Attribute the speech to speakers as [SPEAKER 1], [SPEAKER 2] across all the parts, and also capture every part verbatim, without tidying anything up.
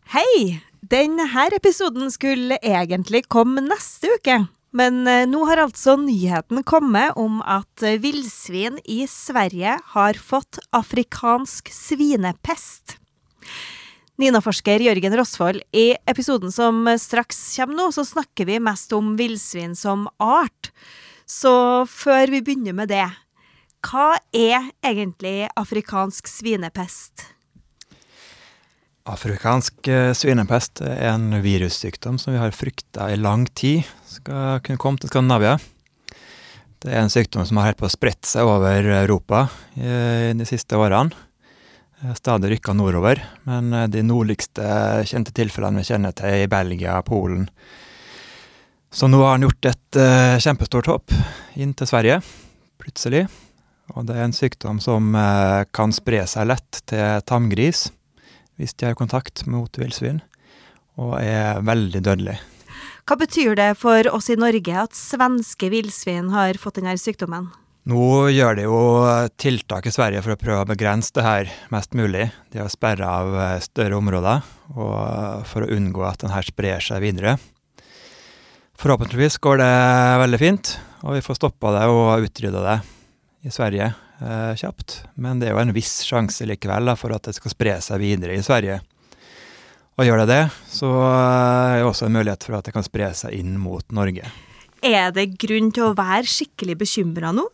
[SPEAKER 1] Hei! Denne episoden skulle egentlig komme neste uke, men nå har altså nyheten kommet om at villsvin i Sverige har fått afrikansk svinepest. Nina-forsker Jørgen Rosvold, i episoden som straks kommer nå, så snakker vi mest om villsvin som art. Så før vi begynner med det, hva er egentlig afrikansk svinepest?
[SPEAKER 2] Afrikansk svinepest er en virussykdom som vi har fryktet i lang tid skal kunne komme til Skandinavia. Det er en sykdom som har helt på å sprette seg over Europa i de siste årene. Stadig rykket nordover, men de nordligste kjente tilfellene vi kjenner til i Belgia, Polen. Så nå har han gjort et uh, kjempestort hopp inn til Sverige, plutselig. Og det er en sykdom som uh, kan spre seg lett til tamgris, hvis de har kontakt mot villsvin, og er veldig dødelig.
[SPEAKER 1] Hva betyr det for oss i Norge at svenske villsvin har fått denne sykdommen?
[SPEAKER 2] Nå gjør de jo tiltak i Sverige for å prøve å begrense det her mest mulig. De har sperret av større områder, og for å unngå at den her sprer seg videre. Forhåpentligvis går det veldig fint, og vi får stoppet det og utryddet det i Sverige eh, kjapt. Men det er jo en viss sjanse likevel da, for at det skal spre seg videre i Sverige. Og gjør det det, så er det også en mulighet for at det kan spre seg inn mot Norge.
[SPEAKER 1] Er det grunn til å være skikkelig bekymret nå?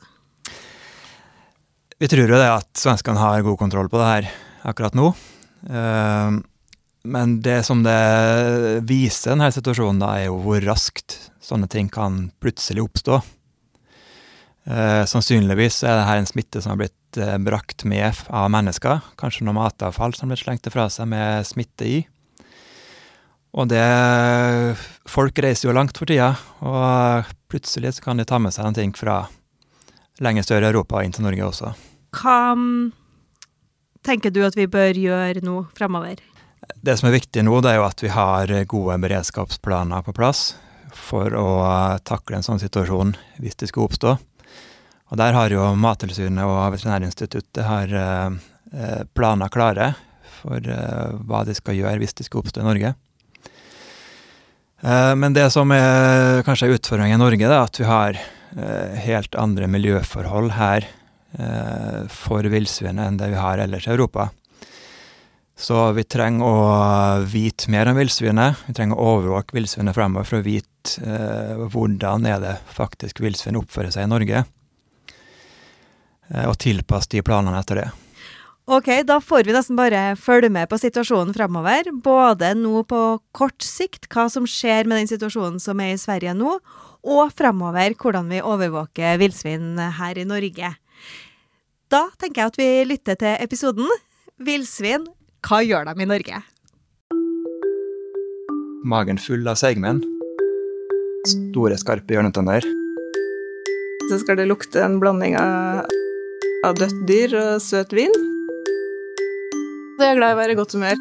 [SPEAKER 2] Vi tror jo det at svenskene har god kontroll på det her akkurat nå. Eh, men det som det viser denne situasjonen da, er jo hvor raskt sånne ting kan plutselig oppstå. Eh, sannsynligvis er det her en smitte som har blitt eh, brakt med av mennesker, kanskje noe matavfall som har blitt slengt fra seg med smitte i. Og det, folk reiser jo langt for tida, og plutselig så kan de ta med seg noen ting fra lenger større Europa inn til Norge også.
[SPEAKER 1] Hva tenker du at vi bør gjøre nå fremover?
[SPEAKER 2] Det som er viktig nå, det er jo at vi har gode beredskapsplaner på plass for å takle en sånn situasjon hvis det skulle oppstå. Og der har jo Mattilsynet og Veterinærinstituttet har eh, planer klare for eh, hva de skal gjøre hvis det skal oppstå i Norge. Eh, men det som er kanskje utfordringen i Norge, er at vi har eh, helt andre miljøforhold her eh, for villsvin enn det vi har ellers i Europa. Så vi trenger å vite mer om villsvinet. Vi trenger å overvåke villsvinet fremover for å vite eh, hvordan er det faktisk villsvin oppfører seg i Norge. Og tilpasse de planene etter det.
[SPEAKER 1] Ok, da får vi nesten bare følge med på situasjonen fremover, både nå på kort sikt, hva som skjer med den situasjonen som er i Sverige nå, og fremover hvordan vi overvåker villsvin her i Norge. Da tenker jeg at vi lytter til episoden Villsvin, hva gjør de i Norge?
[SPEAKER 2] Magen full av seigmenn, store skarpe hjørnetenner.
[SPEAKER 3] Så skal det lukte en blanding av av dødt dyr og søt vin. Så jeg er glad i å være i godt humør.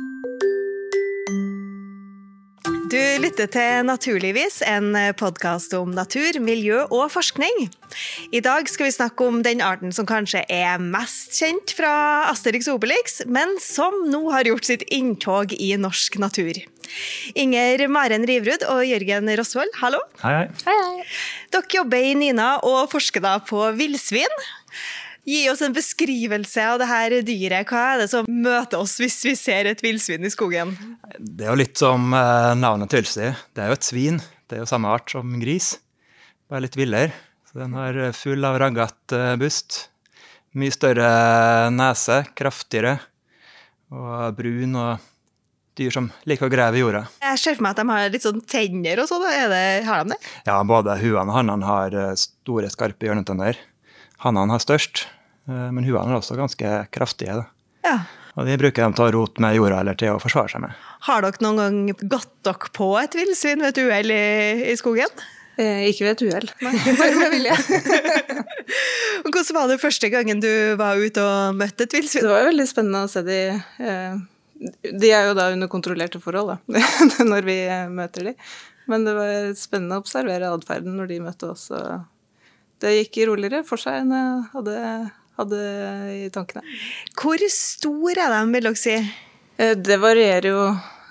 [SPEAKER 1] Du lytter til Naturligvis, en podcast om natur, miljø og forskning. I dag skal vi snakke om den arten som kanskje er mest kjent fra Asterix og Obelix, men som nå har gjort sitt inntog i norsk natur. Inger Maren Rivrud og Jørgen Rosvold, hallo.
[SPEAKER 2] Hei, hei.
[SPEAKER 3] Hei, hei.
[SPEAKER 1] Dere jobber i Nina og forsker da på villsvin. Gi oss en beskrivelse av det her dyret. Hva er det som møter oss hvis vi ser et villsvin i skogen?
[SPEAKER 2] Det er jo litt som eh, navnet tilsier. Det er jo et svin. Det er jo samme art som gris. Bare litt villere. Så den har full av ragget eh, bust. Mye større nese, kraftigere. Og brun og dyr som liker å grave i jorda.
[SPEAKER 1] Jeg ser for meg at de har litt sånn tenner og sånn. Er det, har de det?
[SPEAKER 2] Ja, både huene og hannene har eh, store, skarpe hjørnetenner. Hannene har størst, men huene er også ganske kraftige. Da.
[SPEAKER 1] Ja.
[SPEAKER 2] Og de bruker dem til å rote med jorda eller til å forsvare seg med.
[SPEAKER 1] Har dere noen gang gått dere på et villsvin ved et uhell i, i skogen?
[SPEAKER 3] Eh, ikke ved et uhell. Nei, bare med vilje.
[SPEAKER 1] Hvordan var det første gangen du var ute og møtte et villsvin?
[SPEAKER 3] Det var veldig spennende å se de. Eh, de er jo da under kontrollerte forhold, da, når vi møter de. Men det var spennende å observere adferden når de møtte oss. Og det gikk roligere for seg enn jeg hadde, hadde i tankene.
[SPEAKER 1] Hvor stor er de, vil dere si?
[SPEAKER 3] Det varierer jo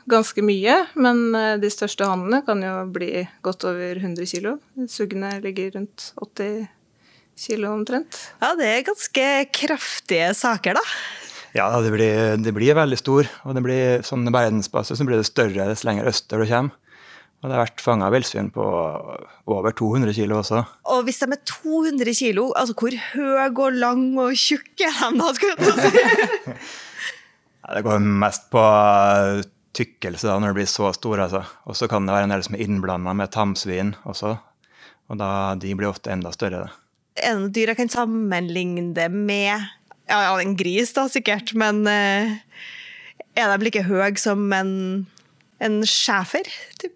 [SPEAKER 3] ganske mye, men de største hannene kan jo bli godt over hundre kilo. Suggene ligger rundt åtti kilo omtrent.
[SPEAKER 1] Ja, det er ganske kraftige saker da.
[SPEAKER 2] Ja, det blir, det blir veldig stor, og det blir sånn i verdensbasis, så blir det større dess lenger øster du kommer. Og det har vært fanget villsvin på over to hundre kilo også.
[SPEAKER 1] Og hvis de er to hundre kilo, altså hvor høy og lang og tjukk er de da, skulle jeg si?
[SPEAKER 2] Ja, det går mest på tykkelse da, når det blir så store. Altså. Og så kan det være en del som er innblandet med tamsvin også, og da, de blir ofte enda større. Da.
[SPEAKER 1] Er det noe dyr jeg kan sammenligne det med? Ja, ja, en gris da sikkert, men uh, er de like høy som en... En schæfer, typ.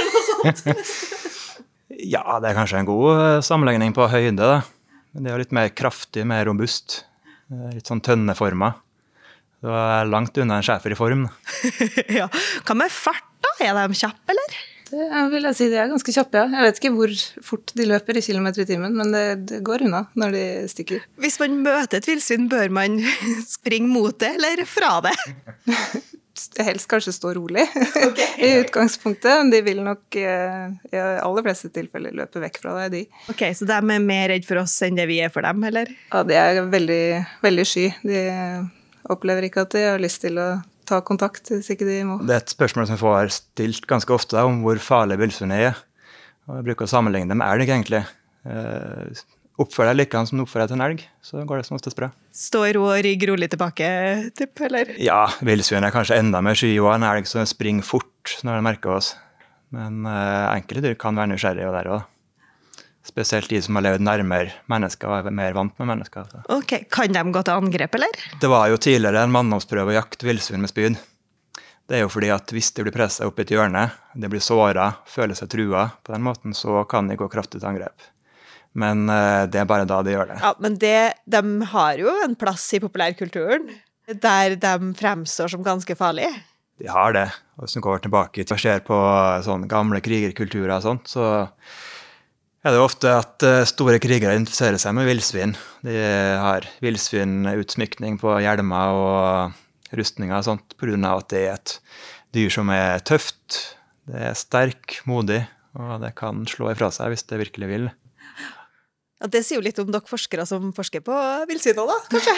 [SPEAKER 2] Ja, det er kanskje en god sammenligning på høyde. Da. Det er litt mer kraftig, mer robust. Litt sånn tønneformet. Det er langt unna en schæfer i form.
[SPEAKER 1] Ja. Hva med fart da? Er de kjappe, eller?
[SPEAKER 3] Det vil jeg si, de er ganske kjappe, ja. Jeg vet ikke hvor fort de løper i kilometer i timen, men det, det går unna når de stikker.
[SPEAKER 1] Hvis man møter et villsvin, bør man springe mot det, eller fra det?
[SPEAKER 3] Helst kanskje stå rolig okay. I utgangspunktet, men de vil nok eh, i aller fleste tilfeller løpe vekk fra deg, de.
[SPEAKER 1] Ok, så de er mer redd for oss enn det vi er for dem, eller?
[SPEAKER 3] Ja, de er veldig, veldig sky. De opplever ikke at de har lyst til å ta kontakt hvis ikke de må.
[SPEAKER 2] Det er et spørsmål som vi får stilt ganske ofte da, om hvor farlig villsvin er. Og jeg bruker å sammenligne dem med elg, egentlig. Eh, Oppfører deg like som du oppfører deg til en elg, så går det som oftest bra.
[SPEAKER 1] Stå i ro og rygg rolig tilbake, typ, eller?
[SPEAKER 2] Ja, villsvin er kanskje enda mer sky og en elg som springer fort når de merker oss. Men uh, enkelte dyr kan være nysgjerrige der også. Spesielt de som har levd nærmere mennesker og er mer vant med mennesker. Så.
[SPEAKER 1] Ok, kan de gå til angrep, eller?
[SPEAKER 2] Det var jo tidligere en manndomsprøve å jakte villsvin med spyd. Det er jo fordi at hvis de blir presset opp i et hjørne, de blir såret, føler seg trua på den måten, så kan de gå kraftig til angrep. Men uh, det er bare da de gjør det.
[SPEAKER 1] Ja, men det, de har jo en plass i populærkulturen, der de fremstår som ganske farlige.
[SPEAKER 2] De har det. Og hvis du går tilbake og ser på sånne gamle krigerkulturer og sånt, så er det ofte at uh, store krigere interesserer seg med villsvin. De har villsvinutsmykning på hjelmer og rustninger og sånt, på grunn av at det er et dyr som er tøft, det er sterk, modig, og det kan slå ifra seg hvis det virkelig vil.
[SPEAKER 1] Ja, det sier jo litt om dere forskere som forsker på villsvin da, kanskje?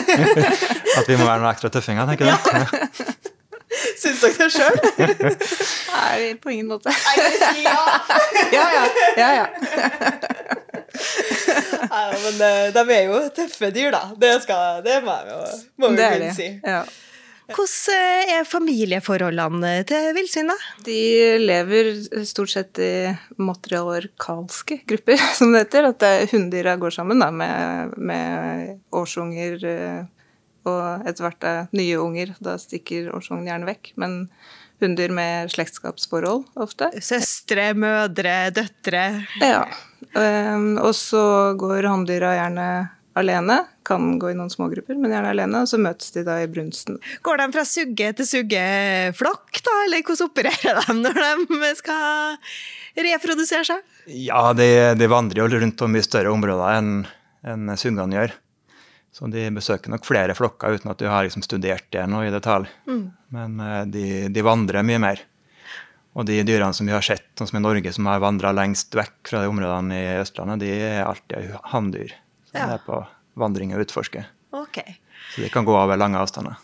[SPEAKER 2] At vi må være noe ekstra tøffinger, tenker du?
[SPEAKER 1] Ja. Syns dere det selv?
[SPEAKER 3] Nei, på ingen måte.
[SPEAKER 1] Nei, det sier ja.
[SPEAKER 3] Ja, ja, ja, ja.
[SPEAKER 1] Nei, men de er jo tøffe dyr da. Det, skal, det må jeg jo må
[SPEAKER 3] det
[SPEAKER 1] kunne si.
[SPEAKER 3] Ja.
[SPEAKER 1] Hvordan er familieforholdene til villsvin da?
[SPEAKER 3] De lever stort sett i matriarkalske grupper, som det heter. At hunndyra går sammen da, med, med årsunger og etter hvert er nye unger. Da stikker årsungen gjerne vekk. Men hunndyr med slektskapsforhold ofte.
[SPEAKER 1] Søstre, mødre, døtre.
[SPEAKER 3] Ja, um, og så går hanndyra gjerne alene, kan gå i noen små grupper, men gjerne alene, og så møtes de da i brunsten.
[SPEAKER 1] Går de fra sugge til suggeflokk da, eller hvordan opererer de når de skal reprodusere seg?
[SPEAKER 2] Ja, de, de vandrer jo rundt om i større områder enn, enn suggene gjør. Så de besøker nok flere flokker uten at de har liksom studert det nå i detalj. Mm. Men de, de vandrer mye mer. Og de dyrene som vi har sett, sånn som i Norge, som har vandret lengst vekk fra de områdene i Østlandet, de er alltid hanndyr. Så ja. Det er på vandring og utforske.
[SPEAKER 1] Okay.
[SPEAKER 2] Så de kan gå over lange avstander.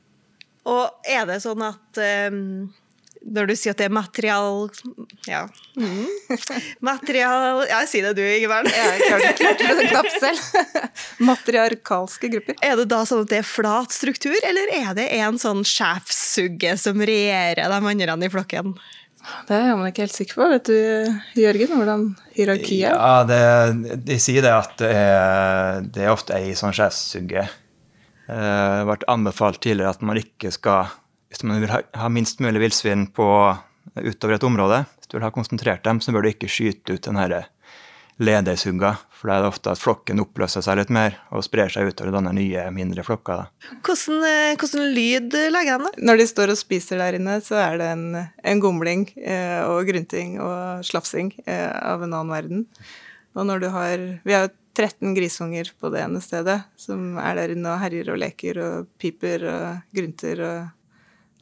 [SPEAKER 1] Og er det sånn at um, når du sier at det er material... Ja. Mm. Material... Ja, si det du, Ingeborg.
[SPEAKER 3] Jeg klarte ikke det knapt selv. Matriarkalske grupper.
[SPEAKER 1] Er det da sånn at det er flat struktur, eller er det en sånn sjefsugge som regjerer de andre i flokken?
[SPEAKER 3] Det er man ikke helt sikker på. Vet du, Jørgen, hvordan hierarkiet er?
[SPEAKER 2] Ja, det, de sier det at det er, det er ofte ei sånn sjefssugge. Det har vært anbefalt tidligere at man ikke skal, hvis man vil ha, ha minst mulig villsvin på utover et område, hvis du vil ha konsentrert dem, så bør du ikke skyte ut den her ledersugga, for det er ofte at flokken oppløser seg litt mer og sprer seg utover denne nye, mindre flokka. Da.
[SPEAKER 1] Hvordan, hvordan lyd lager de da?
[SPEAKER 3] Når de står og spiser der inne, så er det en, en gomling eh, og grynting og slafsing eh, av en annen verden. Og når du har, vi har jo tretten grisunger på det ene stedet, som er der inne og herjer og leker og piper og grynter. Og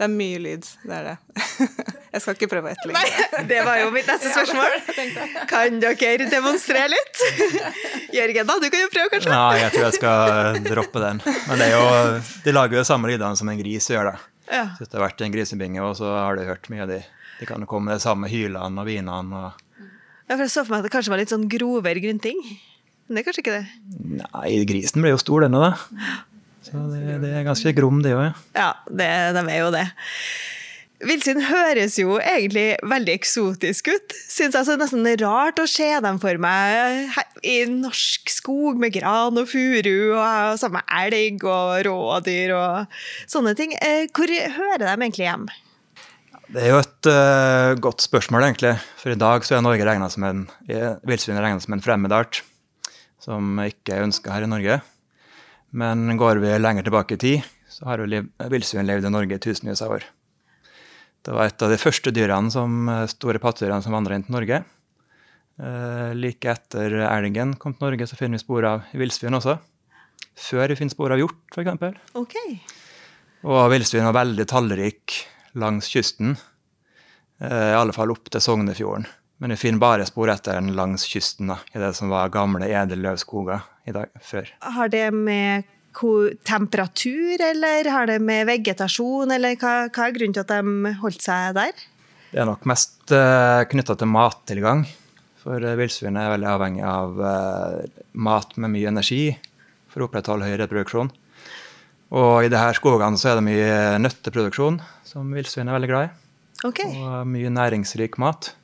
[SPEAKER 3] Det er mye lyd, det er det. Jeg skal ikke prøve å etterligne.
[SPEAKER 1] Nei, det var jo mitt neste spørsmål. Kan dere demonstrere litt? Jørgen da, du kan jo prøve kanskje.
[SPEAKER 2] Nei, jeg tror jeg skal droppe den. Men det er jo, de lager jo samme lydene som en gris gjør det.
[SPEAKER 1] Ja.
[SPEAKER 2] Så det har vært en grisebinge, og så har du hørt mye av de. De kan komme med det samme hylene og vinene. Og...
[SPEAKER 1] Ja, for jeg så for meg at det kanskje var litt sånn grovere grunting. Men det er kanskje ikke det.
[SPEAKER 2] Nei, grisen ble jo stor denne da. Så det, det er ganske grom det også, ja.
[SPEAKER 1] Ja, det, de er jo det. Villsvin høres jo egentlig veldig eksotisk ut. Synes jeg så nesten rart å se dem for meg i norsk skog med gran og furu og samme elg og rådyr og sånne ting. Hvor hører de egentlig hjem?
[SPEAKER 2] Det er jo et uh, godt spørsmål egentlig. For i dag så er Norge regnet som en, villsvin er regnet som en fremmed art, som ikke er ønsket her i Norge. Men går vi lenger tilbake i tid, så har jo villsvin levd i Norge i tusenvis av år. Det var et av de første dyrene, som store pattedyrene som vandret inn til Norge. Eh, like etter elgen kom til Norge, så finner vi spor av villsvin også. Før vi finner spor av hjort, for eksempel.
[SPEAKER 1] Ok.
[SPEAKER 2] Og villsvin var veldig tallrik langs kysten, eh, i alle fall opp til Sognefjorden. Men vi finner bare spor etter den langs kysten, da, i det som var gamle edelløvskoger i dag, før.
[SPEAKER 1] Har det med temperatur, eller har det med vegetasjon, eller hva, hva er grunnen til at de holdt seg der?
[SPEAKER 2] Det er nok mest uh, knyttet til mattilgang, for uh, villsvin er veldig avhengig av uh, mat med mye energi for å opprettholde høy reproduksjon. Og i disse skogene så er det mye nøtteproduksjon, som villsvin er veldig glad i,
[SPEAKER 1] Okay.
[SPEAKER 2] og mye næringsrik mat.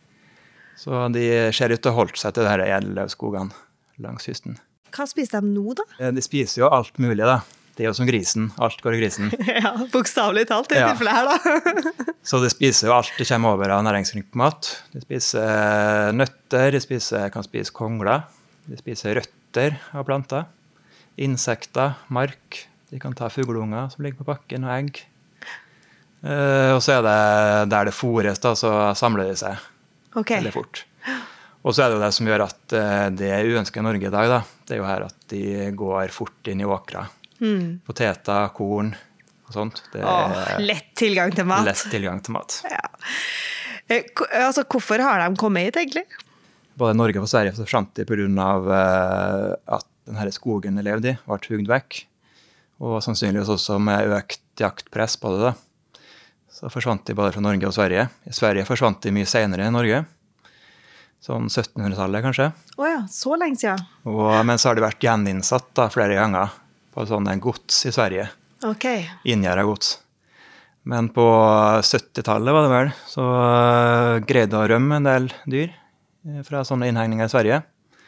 [SPEAKER 2] Så de ser ut til å holde seg til disse edelløvskogene langs kysten.
[SPEAKER 1] Hva spiser de nå da?
[SPEAKER 2] De spiser jo alt mulig da. Det er jo som grisen. Alt går i grisen.
[SPEAKER 1] Ja, bokstavlig talt i
[SPEAKER 2] Ja.
[SPEAKER 1] tilfellet her da.
[SPEAKER 2] Så de spiser jo alt de kommer over av næringsrik mat. De spiser nøtter, de spiser, kan spise kongler, de spiser røtter av planter, insekter, mark. De kan ta fuglunger som ligger på bakken, og egg. Eh, og så er det der det fôres da, så samler de seg
[SPEAKER 1] Ok.
[SPEAKER 2] veldig fort. Og så er det jo det som gjør at eh, det er uønsket i Norge i dag da. Det er jo her at de går fort inn i åkra.
[SPEAKER 1] Mm.
[SPEAKER 2] Poteter, korn og sånt. Det
[SPEAKER 1] Åh,
[SPEAKER 2] er
[SPEAKER 1] lett tilgang til mat.
[SPEAKER 2] lett tilgang til mat.
[SPEAKER 1] Ja. Eh, ko- altså, hvorfor har de kommet hit egentlig?
[SPEAKER 2] Både Norge og Sverige så forsvant de på grunn av eh, at denne skogen de levde i ble hugd vekk. Og sannsynligvis også med økt jaktpress på det da. Så forsvant de både fra Norge og Sverige. I Sverige forsvant de mye senere enn Norge. Sånn syttenhundretallet kanskje.
[SPEAKER 1] Åja, så lenge siden.
[SPEAKER 2] Og, men så har de vært gjeninnsatt da, flere ganger på sånne gods i Sverige.
[SPEAKER 1] Ok.
[SPEAKER 2] Inngjerdet gods. Men på syttitallet var det vel, så uh, greide å rømme en del dyr eh, fra sånne innhegninger i Sverige.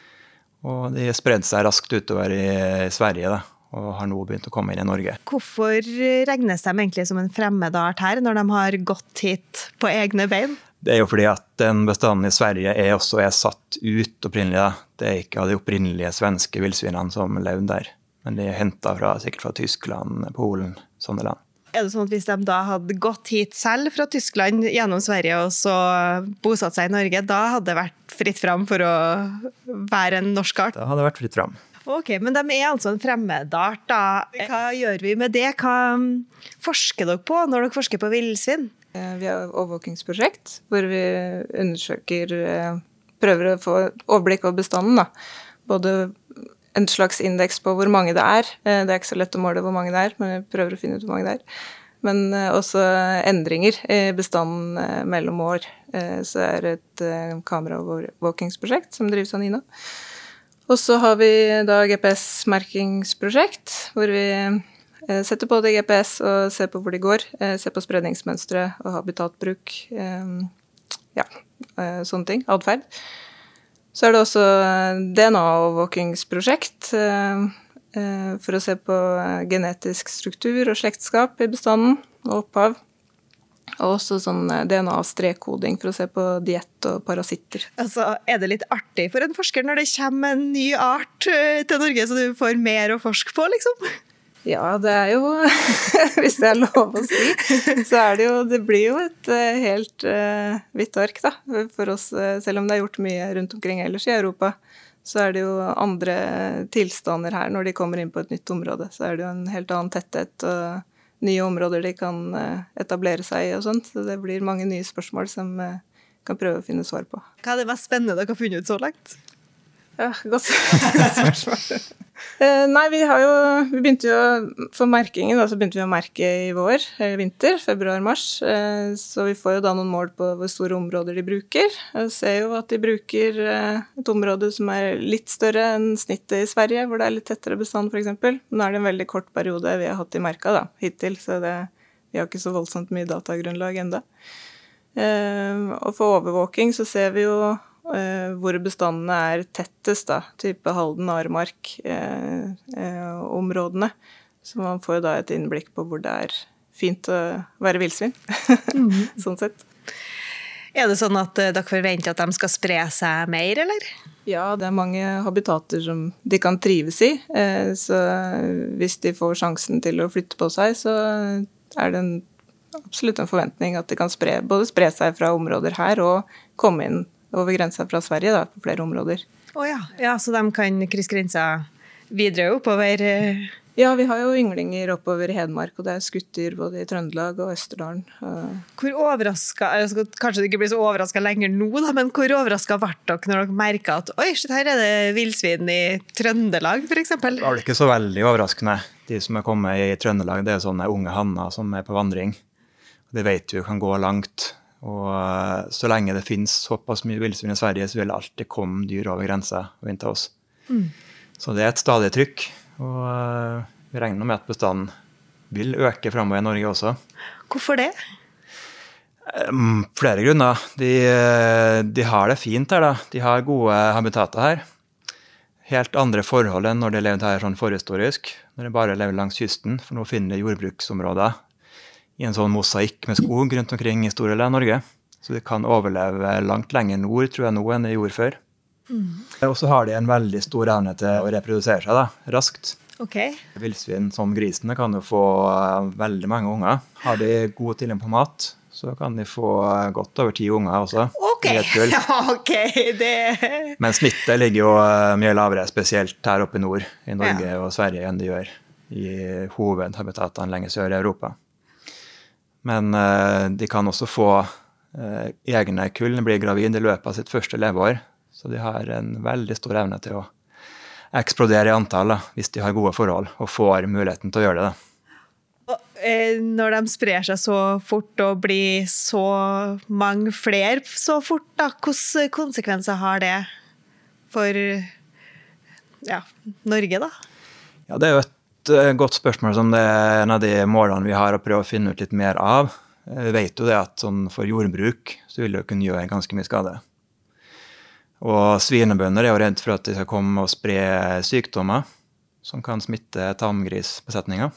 [SPEAKER 2] Og de spredde seg raskt utover i, i Sverige da, og har nå begynt å komme inn i Norge.
[SPEAKER 1] Hvorfor regnes de egentlig som en fremmed art her, når de har gått hit på egne bein?
[SPEAKER 2] Det er jo fordi at den bestanden i Sverige er også er satt ut opprinnelig. Da. Det er ikke av de opprinnelige svenske villsvinene som levde der. Men de er hentet fra, sikkert fra Tyskland, Polen, sånne land.
[SPEAKER 1] Er det sånn at hvis de da hadde gått hit selv fra Tyskland gjennom Sverige og så bosatt seg i Norge, da hadde det vært fritt frem for å være en norsk art?
[SPEAKER 2] Da hadde det vært fritt frem.
[SPEAKER 1] Ok, men de er altså en fremmedart da. Hva gjør vi med det? Hva forsker dere på når dere forsker på villsvin?
[SPEAKER 3] Vi har et overvåkingsprosjekt hvor vi undersøker, prøver å få overblikk over bestanden da. Både en slags indeks på hvor mange det er. Det er ikke så lett å måle hvor mange det er, men vi prøver å finne ut hvor mange det er. Men også endringer i bestanden mellom år. Så det er et kameraovervåkingsprosjekt som drives av NINA. Og så har vi da G P S-merkingsprosjekt, hvor vi setter på det G P S og ser på hvor de går, ser på spredningsmønstre og habitatbruk, ja, sånne ting, adferd. Så er det også D N A-overvåkingsprosjekt for å se på genetisk struktur og slektskap i bestanden og opphav. Og også sånn D N A-strekkoding for å se på diett og parasitter.
[SPEAKER 1] Altså, er det litt artig for en forsker når det kommer en ny art til Norge, så du får mer å forske på, liksom?
[SPEAKER 3] Ja, det er jo, hvis det er lov å si, så er det jo, det blir jo et helt uh, hvitt ark da, for oss, selv om det er gjort mye rundt omkring ellers i Europa, så er det jo andre tilstander her når de kommer inn på et nytt område, så er det jo en helt annen tetthet og nye områder de kan etablere seg i og sånt. Så det blir mange nye spørsmål som kan prøve å finne svar på.
[SPEAKER 1] Hva er det mest spennende dere har funnet ut så langt?
[SPEAKER 3] Ja, godt spørsmål. Eh, nei, vi har jo, vi begynte jo, for merkingen da, så begynte vi å merke i vår, eller vinter, februar-mars, eh, så vi får jo da noen mål på hvor store områder de bruker. Jeg ser jo at de bruker eh, et område som er litt større enn snittet i Sverige, hvor det er litt tettere bestand for eksempel. Nå er det en veldig kort periode vi har hatt i merka da, hittil, så det, vi har ikke så voldsomt mye datagrunnlag enda. Eh, og for overvåking så ser vi jo Uh, hvor bestandene er tettest, da, type Halden, Aremark, eh, eh, områdene. Så man får jo da et innblikk på hvor det er fint å være villsvin, mm. sånn sett.
[SPEAKER 1] Er det sånn at uh, dere forventer at de skal spre seg mer, eller?
[SPEAKER 3] Ja, det er mange habitater som de kan trives i, eh, så hvis de får sjansen til å flytte på seg, så er det en, absolutt en forventning at de kan spre, både spre seg fra områder her og komme inn over grensa fra Sverige da, på flere områder.
[SPEAKER 1] Å ja. Ja, så de kan krysse grensa videre oppover?
[SPEAKER 3] Ja, vi har jo ynglinger oppover i Hedmark, og det er skuttdyr både i Trøndelag og Østerdalen.
[SPEAKER 1] Hvor overrasket, kanskje det ikke blir så overrasket lenger nå, da, men hvor overrasket ble dere når dere merket at oi, shit, her er det villsvin i Trøndelag, for eksempel?
[SPEAKER 2] Det var ikke så veldig overraskende. De som er kommet i Trøndelag, det er sånne unge hanner som er på vandring. Det vet vi kan gå langt. Og så lenge det finnes såpass mye villsvin i Sverige, så vil det alltid komme dyr over grensa og inn til oss. Mm. Så det er et stadig trykk, og vi regner med at bestanden vil øke fremover i Norge også.
[SPEAKER 1] Hvorfor det?
[SPEAKER 2] Flere grunner. De, de har det fint her da. De har gode habitater her. Helt andre forhold enn når de levde her sånn forhistorisk, når de bare lever langs kysten, for nå finner de jordbruksområder i en sånn mosaikk med skog rundt omkring i store deler av Norge. Så de kan overleve langt lenger nord, tror jeg nå, enn de gjorde før. Mm. Og så har de en veldig stor evne til å reprodusere seg da, raskt.
[SPEAKER 1] Okay.
[SPEAKER 2] Villsvin som grisene kan jo få veldig mange unger. Har de god tilgang på mat, så kan de få godt over ti unger også.
[SPEAKER 1] Ok, ok. Det...
[SPEAKER 2] Men snittet ligger jo mye lavere, spesielt her oppe i nord, i Norge ja. Og Sverige, enn de gjør i hovedhabitatene lenger sør i Europa. Men uh, de kan også få uh, egne kull, de blir gravid i løpet av sitt første leveår, så de har en veldig stor evne til å eksplodere i antall da, hvis de har gode forhold og får muligheten til å gjøre det. Da.
[SPEAKER 1] Og, eh, når de sprer seg så fort og blir så mange flere så fort, da, hvilke konsekvenser har det for ja, Norge da?
[SPEAKER 2] Ja, det er jo et godt spørsmål som det er en av de målene vi har å prøve å finne ut litt mer av. Vi vet jo det at sånn for jordbruk så vil det kunne gjøre ganske mye skade. Og svinebønder er jo redd for at de skal komme og spre sykdommer som kan smitte tamgrisbesetninger.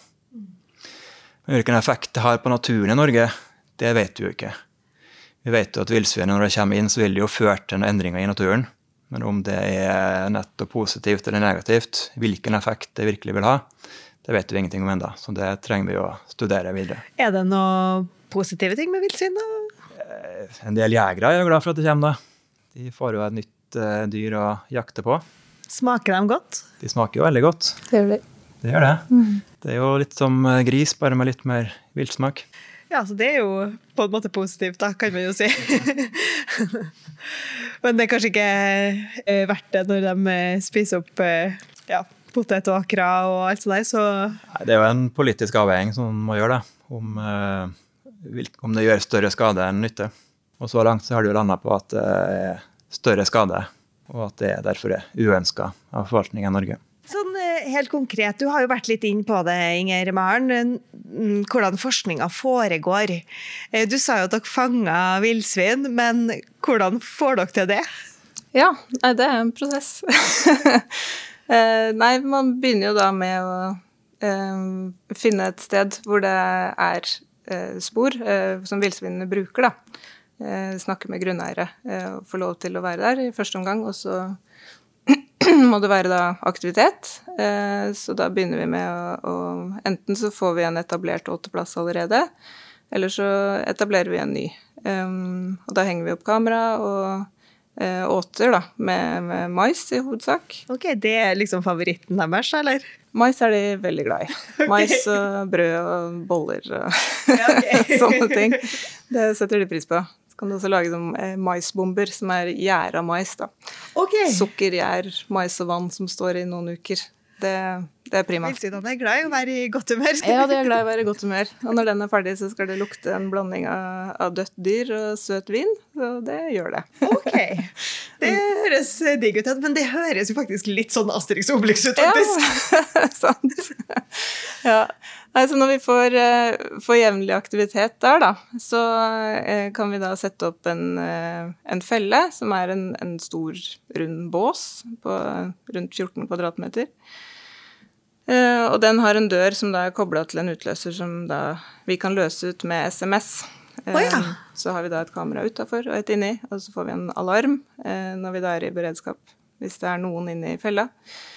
[SPEAKER 2] Men hvilken effekt det har på naturen i Norge, det vet vi jo ikke. Vi vet jo at villsvin når det kommer inn så vil det jo føre til noen endringer i naturen. Men om det er nettopp positivt eller negativt, hvilken effekt det virkelig vil ha, det vet vi ingenting om enda. Så det trenger vi å studere videre.
[SPEAKER 1] Er det noen positive ting med villsvin da?
[SPEAKER 2] En del jegere er jo glad for at det kommer da. De får jo et nytt uh, dyr å jakte på.
[SPEAKER 1] Smaker de godt?
[SPEAKER 2] De smaker jo veldig godt.
[SPEAKER 3] Det gjør de.
[SPEAKER 2] Det gjør det. Mm. Det er jo litt som gris, bare med litt mer viltsmak.
[SPEAKER 1] Ja, så det er jo på en måte positivt da, kan man jo si. Men det er kanskje ikke verdt det når de spiser opp ja, potetåkra og alt sånt der, så...
[SPEAKER 2] Nei, det er jo en politisk avveining som man må gjøre det, om, om det gjør større skade enn nytte. Og så langt så har det jo landet på at det er større skade, og at det derfor er uønsket av forvaltningen i Norge.
[SPEAKER 1] Sånn helt konkret, du har jo vært litt inn på det, Inger Maren, hvordan forskningen foregår. Du sa jo at dere fanget villsvin, men hvordan får dere til det?
[SPEAKER 3] Ja, det er en prosess. Nei, man begynner jo da med å eh, finne et sted hvor det er eh, spor eh, som villsvinene bruker da. Eh, snakke med grunneiere eh, og få lov til å være der i første omgang, og så må det være da aktivitet, så da begynner vi med å, å enten så får vi en etablert åteplass allerede, eller så etablerer vi en ny. Um, og da henger vi opp kamera og eh, åter da, med, med mais i hovedsak.
[SPEAKER 1] Ok, det er liksom favoritten deres, eller?
[SPEAKER 3] Mais er de veldig glad i. Okay. Mais og brød og boller og
[SPEAKER 1] Ja, ok.
[SPEAKER 3] sånne ting. Det setter de pris på. Så kan du også lage som eh, maisbomber, som er gjæra mais da.
[SPEAKER 1] Ok.
[SPEAKER 3] Sukker, gjær, mais og vann som står i noen uker. Det, det er prima.
[SPEAKER 1] Vildsvinene er glad i å være i godt humør.
[SPEAKER 3] Ja, de er glad i å være i godt humør. Og når den er ferdig, så skal det lukte en blanding av, av dødt dyr og søt vin. Så det gjør det.
[SPEAKER 1] Ok. Det høres digg ut, men det høres jo faktisk litt sånn Asterix og Obelix ut, faktisk.
[SPEAKER 3] Ja, sant. Ja. Nei, så når vi får, får jevnlig aktivitet der, da, så kan vi da sette opp en, en felle, som er en, en stor rund bås på rundt fjorten kvadratmeter. Og den har en dør som da er koblet til en utløser som da vi kan løse ut med S M S.
[SPEAKER 1] Oh, ja.
[SPEAKER 3] Så har vi da et kamera utenfor og et inni, og så får vi en alarm når vi da er i beredskap, hvis det er noen inne i fella.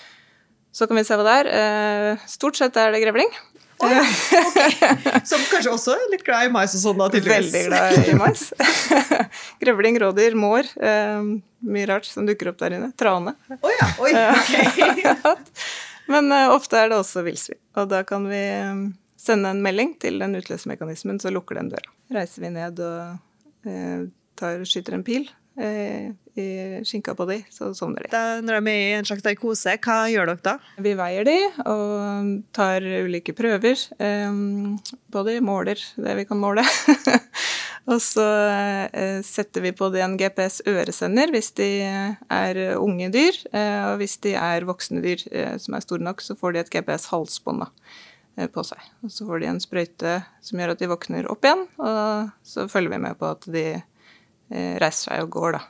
[SPEAKER 3] Så kan vi se hva det er. Stort sett er det grevling.
[SPEAKER 1] Oh, ja. Okay. Som kanskje også er litt glad i mais og sånn da, tydeligvis.
[SPEAKER 3] Veldig glad i mais. Grevling, rådyr, mår, eh, mye rart som dukker opp der inne. Trane.
[SPEAKER 1] Oh, ja. Oi, ok.
[SPEAKER 3] Men eh, ofte er det også vildsvin, og da kan vi sende en melding til den utløsmekanismen, så lukker den døra. Reiser vi ned og eh, tar, skyter en pil eh, i skinka på de, så sovner de.
[SPEAKER 1] Da, når de er i en slags narkose, hva gjør dere da?
[SPEAKER 3] Vi veier de og tar ulike prøver eh, på de, måler det vi kan måle. Og så eh, setter vi på de en G P S-øresender hvis de er unge dyr, eh, og hvis de er voksne dyr eh, som er store nok, så får de et G P S-halsbånd eh, på seg. Og så får de en sprøyte som gjør at de våkner opp igjen, og så følger vi med på at de eh, reiser seg og går da.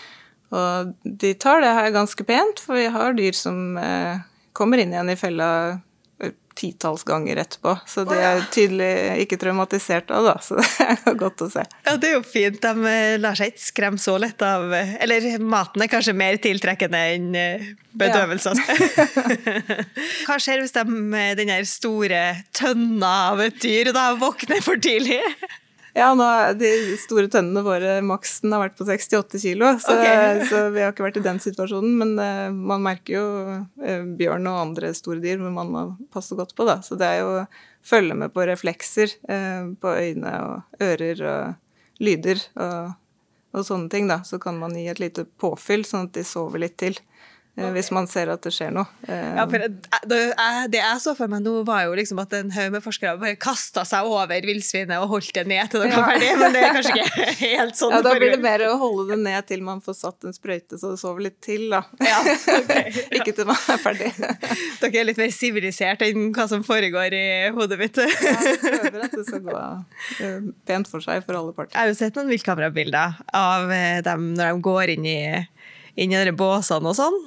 [SPEAKER 3] Og de tar det her ganske pent, for vi har dyr som eh, kommer inn igjen i fella titalls ganger etterpå, så de er tydelig ikke traumatisert av da, så det er godt å se.
[SPEAKER 1] Ja, det er jo fint, de lar seg ikke skremme så lett av, eller maten er kanskje mer tiltrekkende enn bedøvelser. Ja. Hva skjer hvis de med den her store tønna av et dyr da våkner for tidlig?
[SPEAKER 3] Ja, nå er de store tønnene våre, maksen har vært på sekstiåtte kilo, så, okay. Så vi har ikke vært i den situasjonen, men uh, man merker jo uh, bjørn og andre store dyr, hvor man må passe godt på da. Så det er jo å følge med på reflekser, uh, på øyne og ører og lyder og, og sånne ting da. Så kan man gi et lite påfyll, sånn at de sover litt til. Okay. Hvis man ser at det skjer noe.
[SPEAKER 1] Ja, for det, det jeg så for meg nå var jo liksom at en haug med forskere bare kastet seg over vildsvinet og holdt det ned til dere var ferdig, men det er kanskje ikke helt sånn.
[SPEAKER 3] Ja, da blir det mer å holde det ned til man får satt en sprøyte, så det sover litt til da.
[SPEAKER 1] Ja, okay.
[SPEAKER 3] Ikke til man er ferdig.
[SPEAKER 1] Dere er litt mer sivilisert enn hva som foregår i hodet mitt.
[SPEAKER 3] Ja, jeg prøver at det skal gå pent for seg for alle parter.
[SPEAKER 1] Jeg har jo sett noen viltkamerabilder av dem når de går inn i inn i denne båsene og sånn.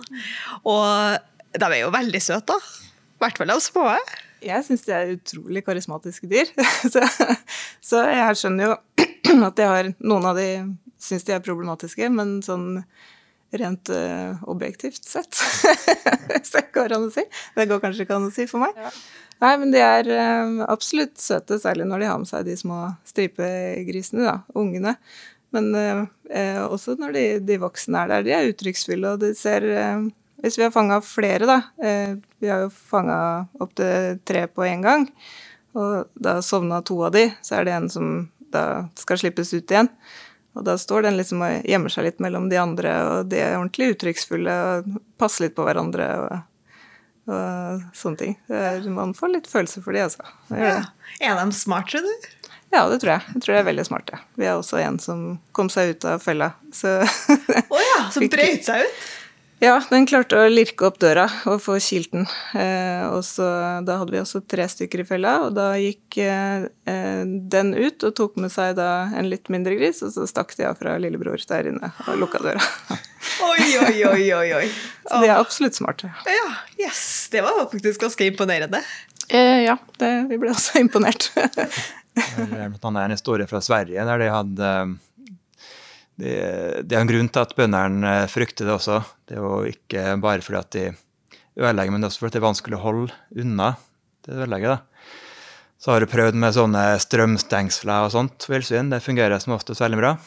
[SPEAKER 1] Og de er jo veldig søte da. I hvert fall av små.
[SPEAKER 3] Jeg synes de er utrolig karismatiske dyr. så, så jeg skjønner jo at de har, noen av de synes de er problematiske, men sånn rent uh, objektivt sett. Så det går an å si. Det går kanskje ikke an å si for meg. Ja. Nei, men de er uh, absolutt søte, særlig når de har med seg de små stripegrisene, da, ungene. Men eh, også når de, de voksne er der, de er uttrykksfulle, og de ser, eh, hvis vi har fanget flere da, eh, vi har jo fanget opp til tre på en gang, og da sovnet to av de, så er det en som da skal slippes ut igjen, og da står den liksom og gjemmer seg litt mellom de andre, og de er ordentlig uttrykksfulle, og passer litt på hverandre, og, og sånne ting. Er, man får litt følelse for de, altså.
[SPEAKER 1] Ja. Er de smart, tror du?
[SPEAKER 3] Ja, det tror jeg. Jeg tror det er veldig smarte. Vi har også en som kom seg ut av fella. Så
[SPEAKER 1] Å ja, som brøt seg ut?
[SPEAKER 3] Ja, den klarte å lirke opp døra og få kilt den. Eh, og så, da hadde vi også tre stykker i fella, og da gikk eh, den ut og tok med seg da en litt mindre gris, og så stakk de av fra lillebror der inne og lukket døra.
[SPEAKER 1] Oi, oi, oi, oi, oi.
[SPEAKER 3] Så de er absolutt smarte.
[SPEAKER 1] Ja, yes. Det var faktisk ganske imponerende.
[SPEAKER 3] Eh, ja, det, vi ble også imponert.
[SPEAKER 2] Det er blant annet en historie fra Sverige, der de hadde det, det er en grunn til at bønderne frykter det også. Det er jo ikke bare fordi at de ødelegger, men også fordi det er vanskelig å holde unna det ødelegger. Da. Så har du prøvd med sånne strømstengsler og sånt, vildsvin. Det fungerer som ofte veldig bra.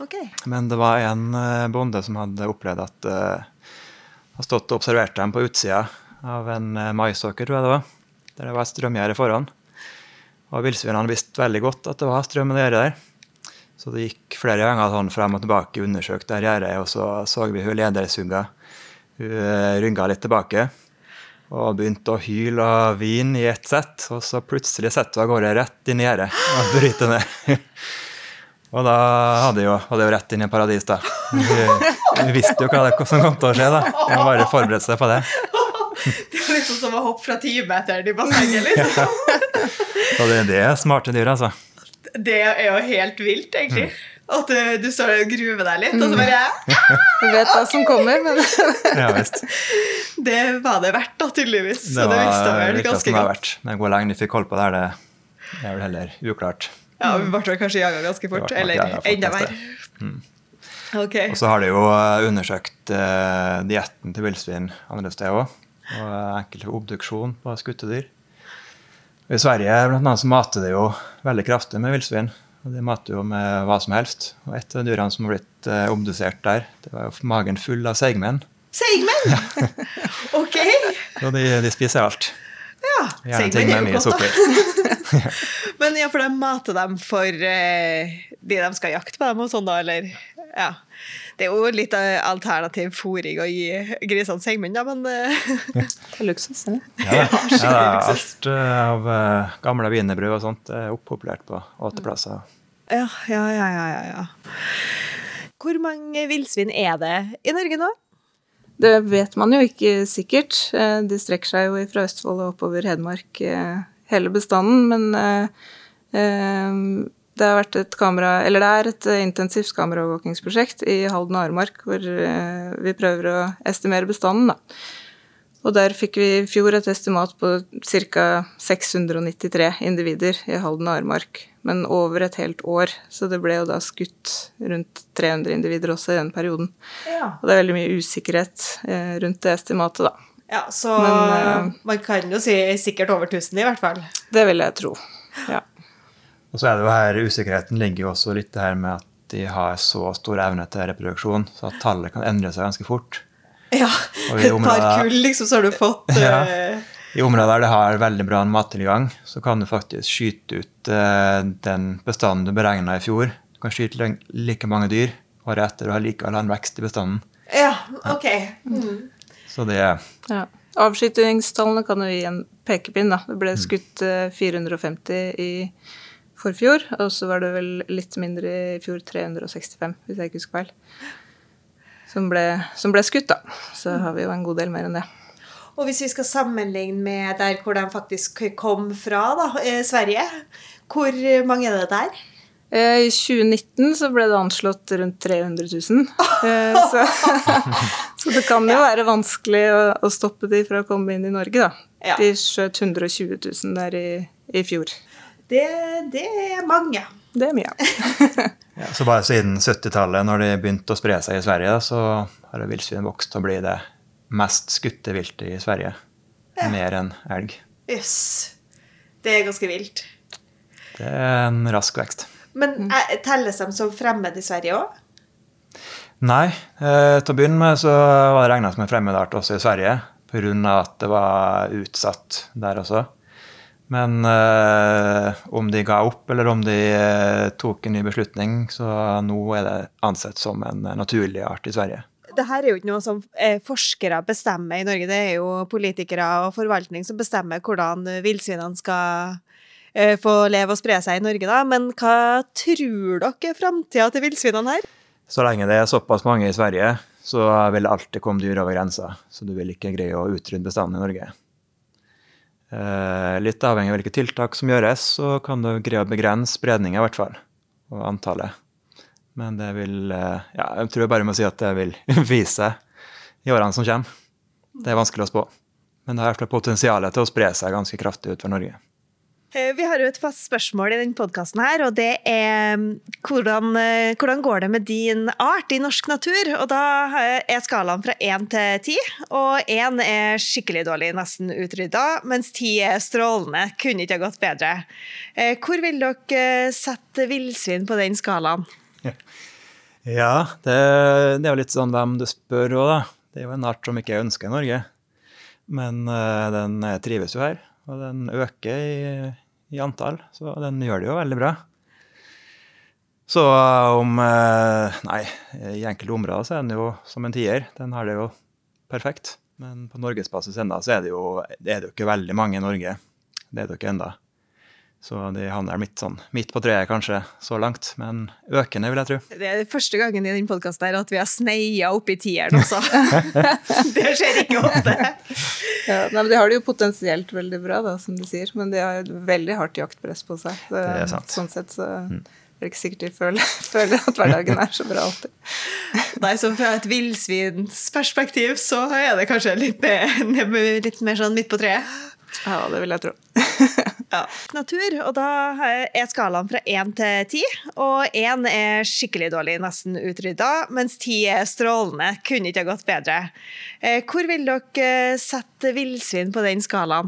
[SPEAKER 1] Ok.
[SPEAKER 2] Men det var en eh, bonde som hadde opplevd at uh, har stått og observert dem på utsida av en uh, maisåker, tror jeg det var, der det var et strømgjerde foran. Og villsvinene visste veldig godt at det var strøm i det gjerdet der. Så det gikk flere ganger sånn frem og tilbake, undersøkt der gjerdet, og så så vi hun ledersunga. Hun uh, rynga litt tilbake og begynte å hyle og vin i ett sett, og så plutselig sette hun av gårde rett inn i gjerdet og bryte ned. Og da hadde jo, hadde jo rett inn i paradis da. Vi, vi visste jo hva det som kom til å skje da. Vi må bare forberede seg på det.
[SPEAKER 1] Det er liksom som å hoppe fra ti meter i bassenget, liksom.
[SPEAKER 2] Så det, det er smarte dyr, altså.
[SPEAKER 1] Det er jo helt vilt, egentlig. Mm. At du, du står og gruver deg litt, og så bare...
[SPEAKER 3] Du vet hva som kommer, men...
[SPEAKER 2] Ja, visst.
[SPEAKER 1] Det var det verdt da, tydeligvis.
[SPEAKER 2] Det var,
[SPEAKER 1] det visste vel
[SPEAKER 2] det
[SPEAKER 1] ganske
[SPEAKER 2] var
[SPEAKER 1] godt.
[SPEAKER 2] verdt. Men hvor lenge de fikk hold på det her, det, det er vel heller uklart.
[SPEAKER 1] Ja, vi ble kanskje jaget ganske fort, eller
[SPEAKER 2] jaget
[SPEAKER 1] enda mer.
[SPEAKER 2] Mm.
[SPEAKER 1] Okay.
[SPEAKER 2] Og så har de jo undersøkt uh, dietten til villsvin andre steder også, og enkelte obduksjon på skuttedyr. I Sverige blant annet så mater de jo veldig kraftig med villsvin, og de mater jo med hva som helst. Og et av dyrene som har blitt uh, obdusert der, det var jo magen full av seigmenn.
[SPEAKER 1] Seigmenn? Ok.
[SPEAKER 2] Så de, de spiser alt.
[SPEAKER 1] Ja,
[SPEAKER 2] gjerne ting med mye sukker.
[SPEAKER 1] Men ja, for de mater dem for uh, de de skal jakte på dem og sånn da, eller? Ja. Det er jo litt uh, alternativ fôring å gi grisene seigmenn, da, men... Uh...
[SPEAKER 3] Det er luksus, ja.
[SPEAKER 2] Ja, ja, alt uh, av uh, gamle wienerbrød og sånt er opppopulært på åtteplasser.
[SPEAKER 1] Ja, ja, ja, ja, ja. Hvor mange villsvin er det i Norge nå?
[SPEAKER 3] Det vet man jo ikke sikkert. De strekker seg jo fra Østfold og oppover Hedmark hele bestanden, men det har vært et kamera, eller det er et intensivt kameraovervåkingsprosjekt i Halden og Aremark, hvor vi prøver å estimere bestanden da. Og der fikk vi i fjor et estimat på ca. seks hundre nittitre individer i Halden og Aremark, men over et helt år, så det ble jo da skutt rundt tre hundre individer også i den perioden. Ja. Og det er veldig mye usikkerhet eh, rundt det estimatet da.
[SPEAKER 1] Ja, så men, eh, man kan jo si sikkert over tusen i hvert fall.
[SPEAKER 3] Det vil jeg tro, ja.
[SPEAKER 2] Og så er det jo her, usikkerheten ligger jo også litt det her med at de har så stor evne til reproduksjon, så at tallet kan endre seg ganske fort.
[SPEAKER 1] Ja, et par kull liksom, så har du fått...
[SPEAKER 2] Ja. I områder der det har veldig bra mattilgang, så kan du faktisk skyte ut uh, den bestanden du beregnet i fjor. Du kan skyte like mange dyr, året etter og ha like en vekst i bestanden.
[SPEAKER 1] Ja, ok. Mm.
[SPEAKER 2] Så det er...
[SPEAKER 3] Ja. Avskytingstallene kan jo gi en pekepinn da. Det ble skutt uh, fire hundre femti i forfjor, og så var det vel litt mindre i fjor, tre hundre sekstifem, hvis jeg ikke husker feil. Som ble, som ble skutt da, så har vi jo en god del mer enn det.
[SPEAKER 1] Og hvis vi skal sammenligne med der hvor de faktisk kom fra da, eh, Sverige, hvor mange er det der?
[SPEAKER 3] I tjue nitten så ble det anslått rundt tre hundre tusen, eh, så, så det kan jo ja. være vanskelig å, å stoppe de fra å komme inn i Norge da. Ja. De skjøt hundre og tjue tusen der i, i fjor.
[SPEAKER 1] Det, det er mange.
[SPEAKER 3] Det er mye.
[SPEAKER 2] Ja, så bare siden syttitallet, når de begynte å spre seg i Sverige, så har villsvin vokst til å bli det mest skutte viltet i Sverige. Ja. Mer enn elg.
[SPEAKER 1] Jøss. Det er ganske vilt.
[SPEAKER 2] Det er en rask vekst.
[SPEAKER 1] Men telles de som fremmed i Sverige også?
[SPEAKER 2] Nei. Eh, til å begynne med så var det regnet som en fremmedart også i Sverige, på grunn av at det var utsatt der også. Men eh, om de ga opp, eller om de eh, tok en ny beslutning, så nå er det ansett som en naturlig art i Sverige.
[SPEAKER 1] Dette er jo ikke noe som eh, forskere bestemmer i Norge. Det er jo politikere og forvaltning som bestemmer hvordan villsvinene skal eh, få leve og spre seg i Norge da. Men hva tror dere fremtiden til villsvinene her?
[SPEAKER 2] Så lenge det er såpass mange i Sverige, så vil det alltid komme dyr over grensa. Så du vil ikke greie å utrydde bestanden i Norge. Litt avhengig av hvilke tiltak som gjøres, så kan du greie å begrense spredningen i hvert fall, og antallet. Men det vil, ja, jeg tror jeg bare må si at det vil vise seg i årene som kommer. Det er vanskelig å spå. Men det har i hvert fall potensialet til å spre seg ganske kraftig utover Norge.
[SPEAKER 1] Vi har jo et fast spørsmål i denne podcasten her, og det er hvordan, hvordan går det med din art i norsk natur? Og da er skalaen fra én til ti, og én er skikkelig dårlig, nesten utryddet, mens ti er strålende, kunne ikke ha gått bedre. Hvor vil dere sette villsvin på den skalaen?
[SPEAKER 2] Ja, det, det er jo litt sånn hvem du spør også da. Det er jo en art som ikke jeg ønsker i Norge. Men uh, den trives jo her, og den øker i, i antall, så den gjør det jo veldig bra. Så om, uh, nei, i enkelte områder så er den jo som en tier. Den har det jo perfekt. Men på Norgesbasis enda så er det jo, det er det jo ikke veldig mange i Norge. Det er det jo ikke enda. Så de havner midt, sånn, midt på treet kanskje så langt, men økende vil jeg tro.
[SPEAKER 1] Det er første gangen i den podcasten her at vi har sneia opp i tieren også. Det skjer ikke ofte.
[SPEAKER 3] Ja, nei, men de har det jo potensielt veldig bra da, som du sier, men de har jo veldig hardt jaktpress på seg. Det,
[SPEAKER 2] det er sant.
[SPEAKER 3] Sånn sett så mm. er det ikke sikkert de føler, føler at hverdagen er så bra alltid.
[SPEAKER 1] Nei, så fra et villsvins perspektiv så er det kanskje litt, litt mer sånn midt på treet.
[SPEAKER 3] Ja, det vil jeg tro.
[SPEAKER 1] Ja. Natur, og da er skalaen fra én til ti, og én er skikkelig dårlig, nesten utryddet, mens ti er strålende, kunne ikke ha gått bedre. Hvor vil dere sette villsvin på den skalaen?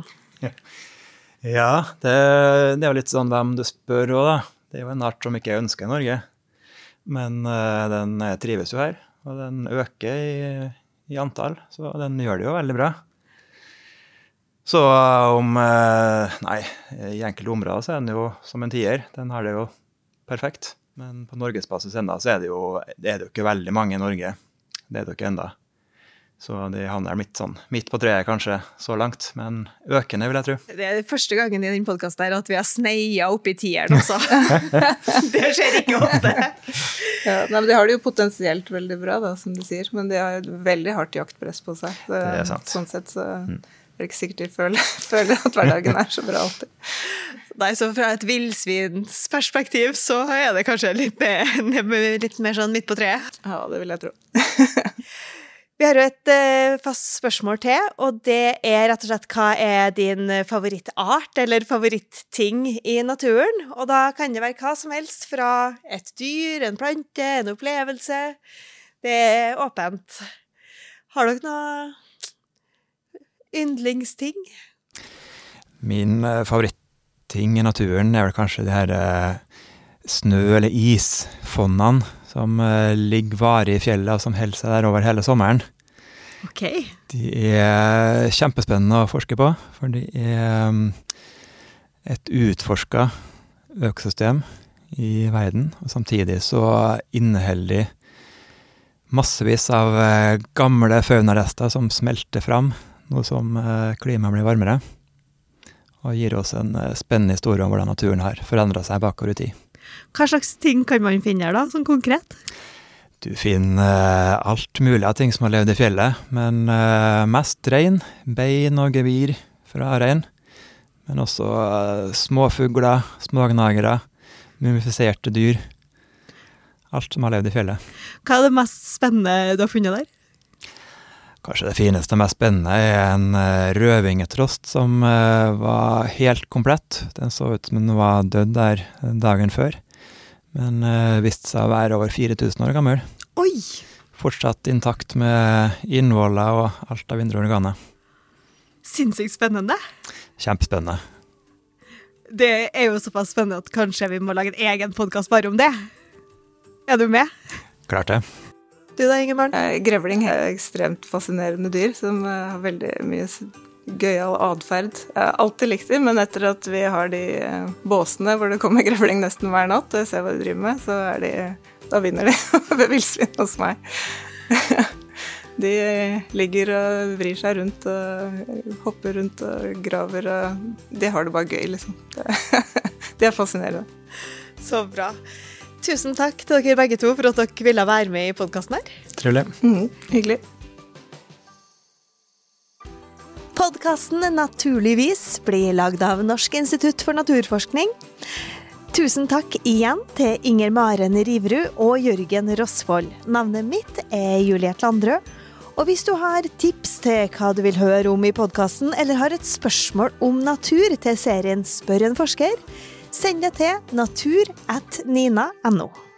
[SPEAKER 2] Ja, det, det er jo litt sånn hvem du spør også da. Det er jo en art som ikke jeg ønsker i Norge, men uh, den trives jo her, og den øker i, i antall, så den gjør det jo veldig bra. Så om, nei, i enkelte områder så er den jo som en tier. Den har det jo perfekt. Men på Norgesbasis enda så er det jo, det er det jo ikke veldig mange i Norge. Det er det jo ikke enda. Så de havner midt, sånn, midt på treet kanskje så langt, men økende vil jeg tro.
[SPEAKER 1] Det er første gangen i den podcasten her at vi har sneia opp i tieren også. Det skjer ikke ofte.
[SPEAKER 3] Ja, nei, men de har det jo potensielt veldig bra da, som du sier, men de har jo veldig hardt jaktpress på seg. Det,
[SPEAKER 2] det er sant.
[SPEAKER 3] Sånn sett så... Mm. Det er ikke sikkert de føler, føler at hverdagen er så bra alltid.
[SPEAKER 1] Nei, så fra et villsvins perspektiv så er det kanskje litt, litt mer sånn midt på treet.
[SPEAKER 3] Ja, det vil jeg tro.
[SPEAKER 1] Vi har jo et uh, fast spørsmål til, og det er rett og slett hva er din favorittart eller favorittting i naturen? Og da kan det være hva som helst fra et dyr, en plante, en opplevelse. Det er åpent. Har dere noe... yndlingsting?
[SPEAKER 2] Min uh, favoritting i naturen er vel kanskje de her uh, snø- eller isfonnene som uh, ligger varig i fjellet og som holder seg der over hele sommeren.
[SPEAKER 1] Ok.
[SPEAKER 2] De er kjempespennende å forske på, for de er um, et utforsket økosystem i verden, og samtidig så inneholder de massevis av uh, gamle faunarester som smelter fram, noe som klimaet blir varmere, og gir oss en spennende historie om hvordan naturen har forandret seg bakover i tid.
[SPEAKER 1] Hva slags ting kan man finne her da, sånn konkret?
[SPEAKER 2] Du finner alt mulig av ting som har levd i fjellet, men mest rein, bein og gevir fra rein, men også småfugler, smågnagere, mumifiserte dyr, alt som har levd i fjellet.
[SPEAKER 1] Hva er det mest spennende du har funnet der?
[SPEAKER 2] Kanskje det fineste og mest spennende er en rødvingetrost som var helt komplett. Den så ut som den var død der dagen før, men viste seg å være over fire tusen år gammel.
[SPEAKER 1] Oi!
[SPEAKER 2] Fortsatt intakt med innvoller og alt av indre organer.
[SPEAKER 1] Sinnssykt spennende.
[SPEAKER 2] Kjempespennende.
[SPEAKER 1] Det er jo såpass spennende at kanskje vi må lage en egen podcast bare om det. Er du med?
[SPEAKER 2] Klart det.
[SPEAKER 1] Du da, Ingeborg?
[SPEAKER 3] Grevling er ekstremt fascinerende dyr, som har veldig mye gøyal adferd. Jeg har alltid likt dem, men etter at vi har de båsene hvor det kommer grevling nesten hver natt, og jeg ser hva de driver med, så er de, da vinner de ved villsvin hos meg. De ligger og vrir seg rundt, og hopper rundt og graver, og de har det bare gøy, liksom. De er fascinerende.
[SPEAKER 1] Så bra. Tusen takk til dere begge to for at dere ville være med i podcasten her.
[SPEAKER 2] Trivelig.
[SPEAKER 3] Mm, hyggelig.
[SPEAKER 1] Podcasten Naturligvis blir lagd av Norsk institutt for naturforskning. Tusen takk igjen til Inger Maren Riverud og Jørgen Rosvold. Navnet mitt er Juliette Landrød. Og hvis du har tips til hva du vil høre om i podcasten, eller har et spørsmål om natur til serien Spør en forsker, send det til natur at nina punktum no.